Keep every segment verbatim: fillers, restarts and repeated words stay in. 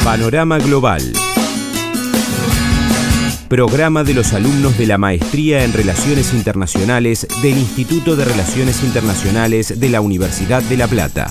Panorama Global. Programa de los alumnos de la Maestría en Relaciones Internacionales del Instituto de Relaciones Internacionales de la Universidad de La Plata.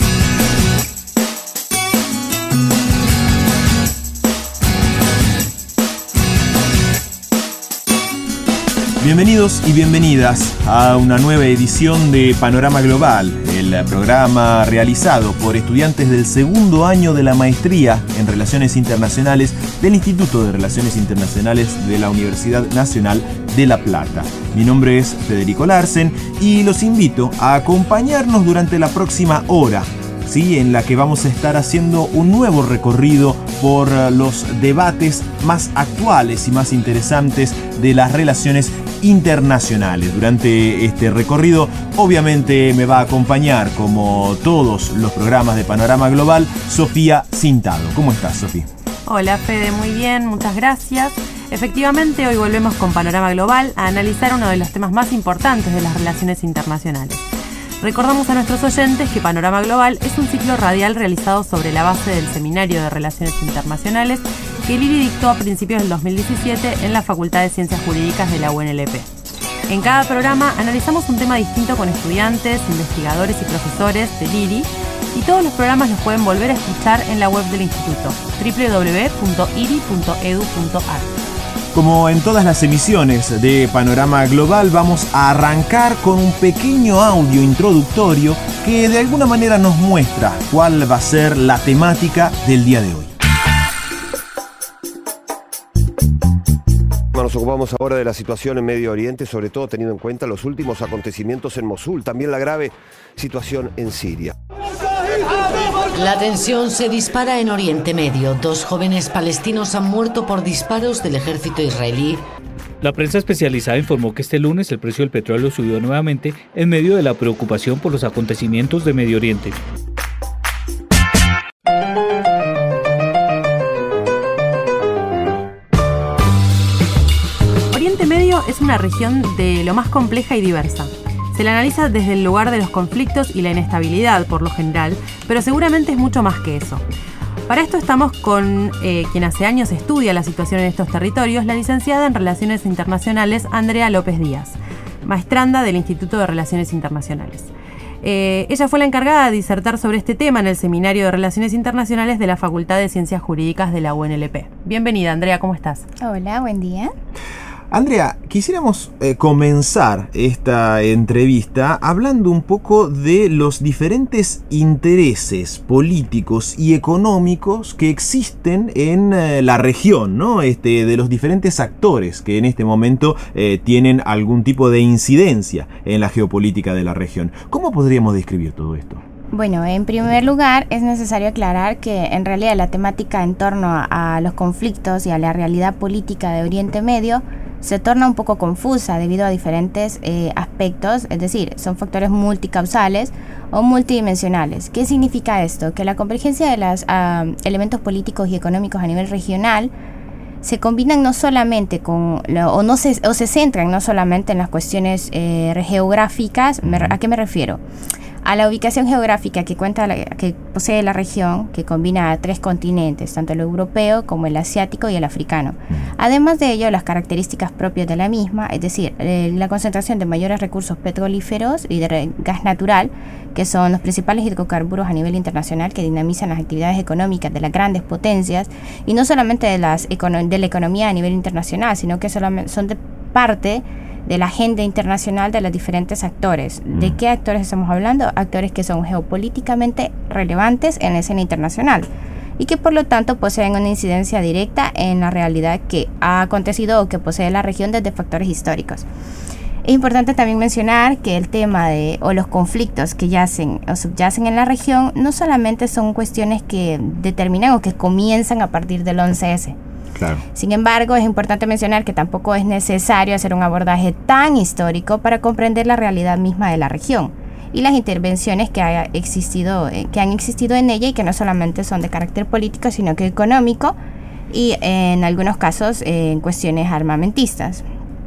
Bienvenidos y bienvenidas a una nueva edición de Panorama Global, el programa realizado por estudiantes del segundo año de la Maestría en Relaciones Internacionales del Instituto de Relaciones Internacionales de la Universidad Nacional de La Plata. Mi nombre es Federico Larsen y los invito a acompañarnos durante la próxima hora, ¿sí?, en la que vamos a estar haciendo un nuevo recorrido por los debates más actuales y más interesantes de las relaciones internacionales. Durante este recorrido, obviamente, me va a acompañar, como todos los programas de Panorama Global, Sofía Cintado. ¿Cómo estás, Sofía? Hola, Fede, muy bien, muchas gracias. Efectivamente, hoy volvemos con Panorama Global a analizar uno de los temas más importantes de las relaciones internacionales. Recordamos a nuestros oyentes que Panorama Global es un ciclo radial realizado sobre la base del Seminario de Relaciones Internacionales que el I R I dictó a principios del dos mil diecisiete en la Facultad de Ciencias Jurídicas de la U N L P. En cada programa analizamos un tema distinto con estudiantes, investigadores y profesores del I R I, y todos los programas los pueden volver a escuchar en la web del instituto, doble u doble u doble u punto i r i punto e d u punto a r. Como en todas las emisiones de Panorama Global, vamos a arrancar con un pequeño audio introductorio que de alguna manera nos muestra cuál va a ser la temática del día de hoy. Nos ocupamos ahora de la situación en Medio Oriente, sobre todo teniendo en cuenta los últimos acontecimientos en Mosul, también la grave situación en Siria. La tensión se dispara en Oriente Medio. Dos jóvenes palestinos han muerto por disparos del ejército israelí. La prensa especializada informó que este lunes el precio del petróleo subió nuevamente en medio de la preocupación por los acontecimientos de Medio Oriente. Oriente Medio es una región de lo más compleja y diversa. Se la analiza desde el lugar de los conflictos y la inestabilidad, por lo general, pero seguramente es mucho más que eso. Para esto estamos con eh, quien hace años estudia la situación en estos territorios, la licenciada en Relaciones Internacionales, Andrea López Díaz, maestranda del Instituto de Relaciones Internacionales. Eh, ella fue la encargada de disertar sobre este tema en el Seminario de Relaciones Internacionales de la Facultad de Ciencias Jurídicas de la U N L P. Bienvenida, Andrea, ¿cómo estás? Hola, buen día. Andrea, quisiéramos eh, comenzar esta entrevista hablando un poco de los diferentes intereses políticos y económicos que existen en eh, la región, ¿no? Este, de los diferentes actores que en este momento eh, tienen algún tipo de incidencia en la geopolítica de la región. ¿Cómo podríamos describir todo esto? Bueno, en primer lugar es necesario aclarar que en realidad la temática en torno a, a los conflictos y a la realidad política de Oriente Medio se torna un poco confusa debido a diferentes eh, aspectos, es decir, son factores multicausales o multidimensionales. ¿Qué significa esto? Que la convergencia de los uh, elementos políticos y económicos a nivel regional se combinan no solamente con, o, no se, o se centran no solamente en las cuestiones eh, geográficas. ¿A qué me refiero? A la ubicación geográfica que cuenta la, que posee la región, que combina a tres continentes, tanto el europeo como el asiático y el africano. Además de ello, las características propias de la misma, es decir, eh, la concentración de mayores recursos petrolíferos y de gas natural, que son los principales hidrocarburos a nivel internacional que dinamizan las actividades económicas de las grandes potencias, y no solamente de, las, de la economía a nivel internacional, sino que solamente son de parte de la agenda internacional de los diferentes actores. ¿De qué actores estamos hablando? Actores que son geopolíticamente relevantes en la escena internacional y que por lo tanto poseen una incidencia directa en la realidad que ha acontecido o que posee la región desde factores históricos. Es importante también mencionar que el tema de o los conflictos que yacen o subyacen en la región no solamente son cuestiones que determinan o que comienzan a partir del once ese. Claro. Sin embargo, es importante mencionar que tampoco es necesario hacer un abordaje tan histórico para comprender la realidad misma de la región y las intervenciones que, haya existido, que han existido en ella y que no solamente son de carácter político, sino que económico y en algunos casos eh, en cuestiones armamentistas.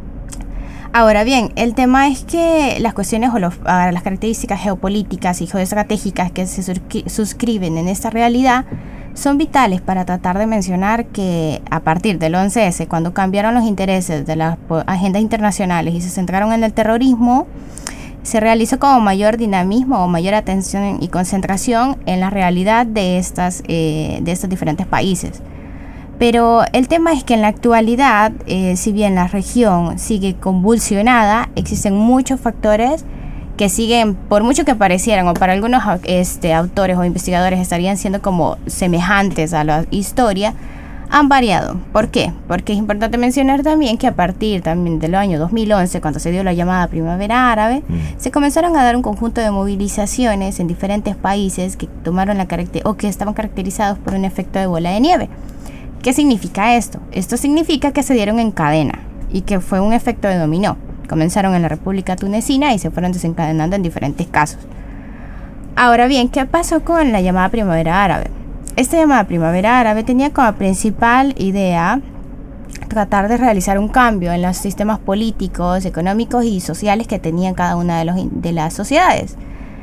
Ahora bien, el tema es que las cuestiones o los, las características geopolíticas y geoestratégicas que se suscriben en esta realidad son vitales para tratar de mencionar que a partir del once ese, cuando cambiaron los intereses de las agendas internacionales y se centraron en el terrorismo, se realizó como mayor dinamismo o mayor atención y concentración en la realidad de, estas, eh, de estos diferentes países. Pero el tema es que en la actualidad, eh, si bien la región sigue convulsionada, existen muchos factores que siguen, por mucho que parecieran, o para algunos este, autores o investigadores estarían siendo como semejantes a la historia, han variado. ¿Por qué? Porque es importante mencionar también que a partir también del año dos mil once, cuando se dio la llamada Primavera Árabe, mm. se comenzaron a dar un conjunto de movilizaciones en diferentes países que tomaron la caracter- o que estaban caracterizados por un efecto de bola de nieve. ¿Qué significa esto? Esto significa que se dieron en cadena y que fue un efecto de dominó. Comenzaron en la República Tunecina y se fueron desencadenando en diferentes casos. Ahora bien, ¿qué pasó con la llamada Primavera Árabe? Esta llamada Primavera Árabe tenía como principal idea tratar de realizar un cambio en los sistemas políticos, económicos y sociales que tenían cada una de, los, de las sociedades.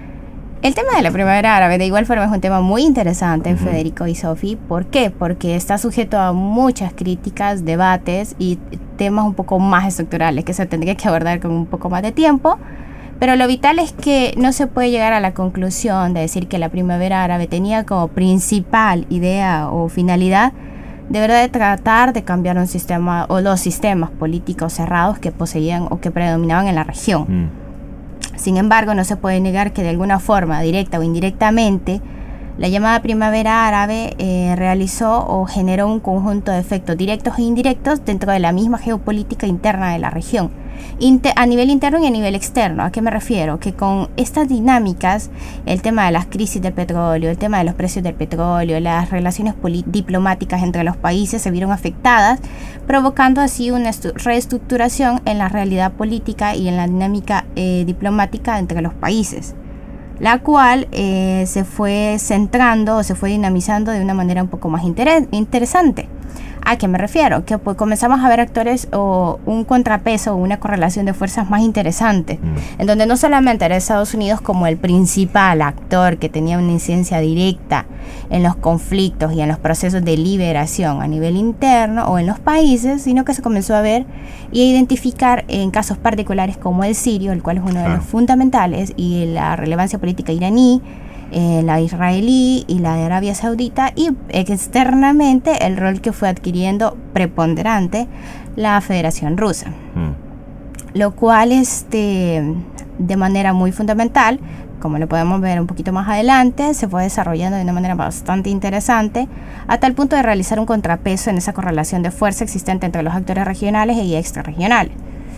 El tema de la Primavera Árabe de igual forma es un tema muy interesante, uh-huh. Federico y Sofi. ¿Por qué? Porque está sujeto a muchas críticas, debates y temas un poco más estructurales que se tendría que abordar con un poco más de tiempo. Pero lo vital es que no se puede llegar a la conclusión de decir que la Primavera Árabe tenía como principal idea o finalidad de verdad de tratar de cambiar un sistema o los sistemas políticos cerrados que poseían o que predominaban en la región. Mm. Sin embargo, no se puede negar que de alguna forma, directa o indirectamente, la llamada Primavera Árabe eh, realizó o generó un conjunto de efectos directos e indirectos dentro de la misma geopolítica interna de la región, Inter- a nivel interno y a nivel externo. ¿A qué me refiero? Que con estas dinámicas, el tema de las crisis del petróleo, el tema de los precios del petróleo, las relaciones poli- diplomáticas entre los países se vieron afectadas, provocando así una estu- reestructuración en la realidad política y en la dinámica eh, diplomática entre los países, la cual eh, se fue centrando o se fue dinamizando de una manera un poco más inter- interesante. ¿A qué me refiero? Que pues comenzamos a ver actores o un contrapeso o una correlación de fuerzas más interesante, mm. en donde no solamente era Estados Unidos como el principal actor que tenía una incidencia directa en los conflictos y en los procesos de liberación a nivel interno o en los países, sino que se comenzó a ver y a identificar en casos particulares como el sirio, el cual es uno de ah. los fundamentales, y la relevancia política iraní, Eh, la israelí y la de Arabia Saudita, y externamente el rol que fue adquiriendo preponderante la Federación Rusa, mm. lo cual este, de manera muy fundamental, como lo podemos ver un poquito más adelante, se fue desarrollando de una manera bastante interesante a tal punto de realizar un contrapeso en esa correlación de fuerza existente entre los actores regionales y extrarregionales.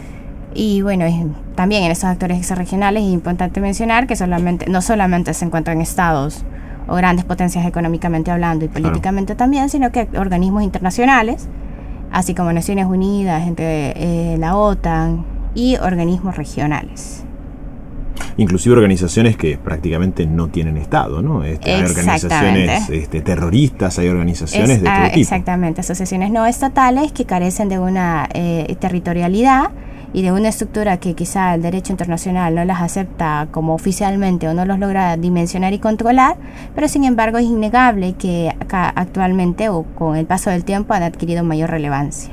Y bueno, también en estos actores extrarregionales es importante mencionar que solamente, no solamente se encuentran estados o grandes potencias económicamente hablando y políticamente claro. también, sino que organismos internacionales, así como Naciones Unidas, entre eh, la OTAN y organismos regionales. Inclusive organizaciones que prácticamente no tienen estado, ¿no? Este, hay organizaciones este, terroristas, hay organizaciones es, de todo ah, tipo. Exactamente, asociaciones no estatales que carecen de una eh, territorialidad y de una estructura que quizá el derecho internacional no las acepta como oficialmente o no los logra dimensionar y controlar, pero sin embargo es innegable que acá actualmente o con el paso del tiempo han adquirido mayor relevancia.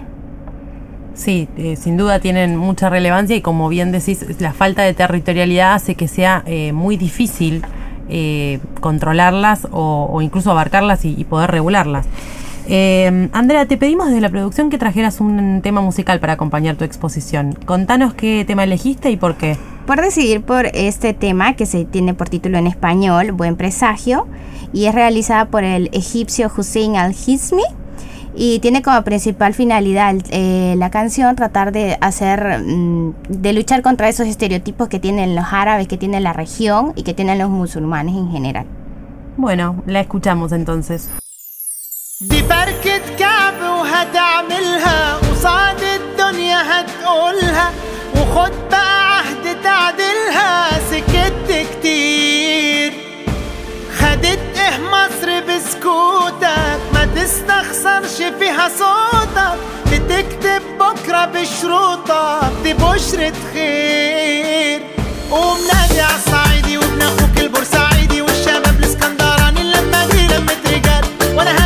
Sí, eh, sin duda tienen mucha relevancia y como bien decís, la falta de territorialidad hace que sea eh, muy difícil eh, controlarlas o, o incluso abarcarlas y, y poder regularlas. Eh, Andrea, te pedimos desde la producción que trajeras un tema musical para acompañar tu exposición. Contanos qué tema elegiste y por qué. Por decidir por este tema que se tiene por título en español, Buen Presagio, y es realizada por el egipcio Hussein al-Hizmi, y tiene como principal finalidad eh, la canción tratar de hacer, mm, de luchar contra esos estereotipos que tienen los árabes, que tiene la región y que tienen los musulmanes en general. Bueno, la escuchamos entonces. دي فركة كعب وهتعملها قصاد الدنيا هتقولها وخد بقى عهد تعدلها سكت كتير خدت ايه مصر بسكوتك ما تستخسرش فيها صوتك بتكتب بكرة بشروطك دي بشرة خير قوم نادي عالصعيدي وابن اخوك البورسعيدي والشباب الاسكندراني لما دي لمة رجال وانا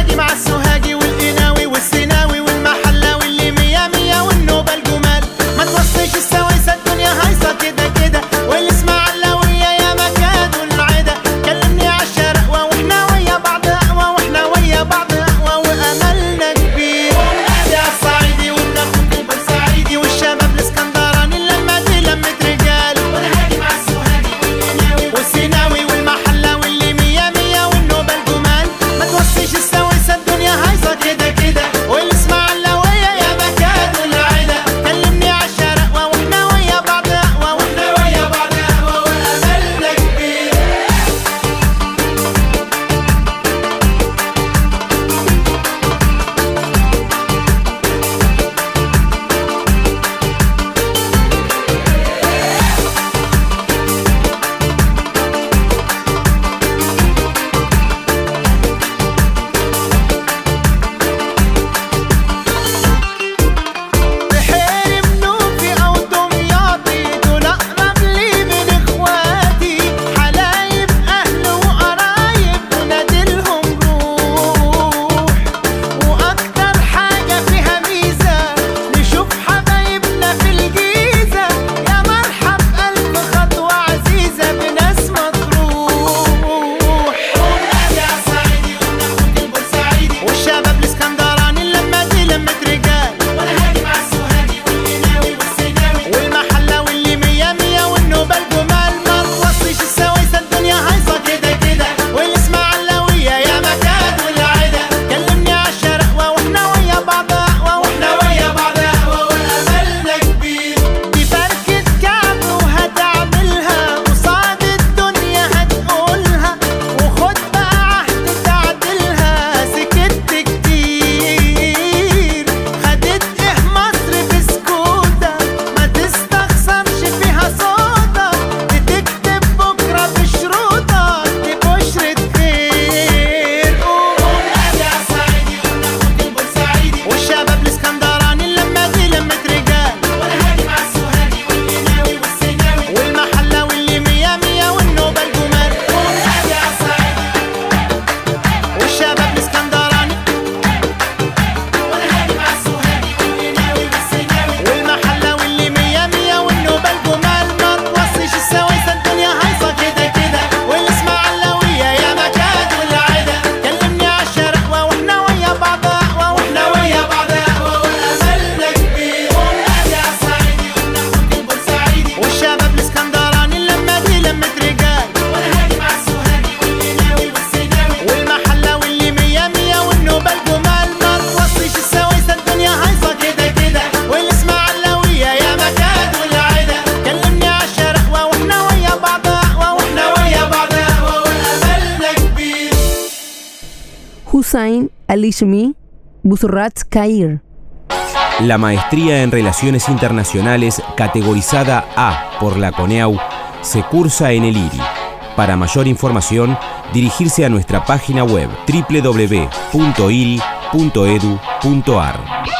Hussein Alishmi Busrat Kair. La maestría en Relaciones Internacionales, categorizada A por la CONEAU, se cursa en el I R I. Para mayor información, dirigirse a nuestra página web doble u doble u doble u punto i r i punto e d u punto a r.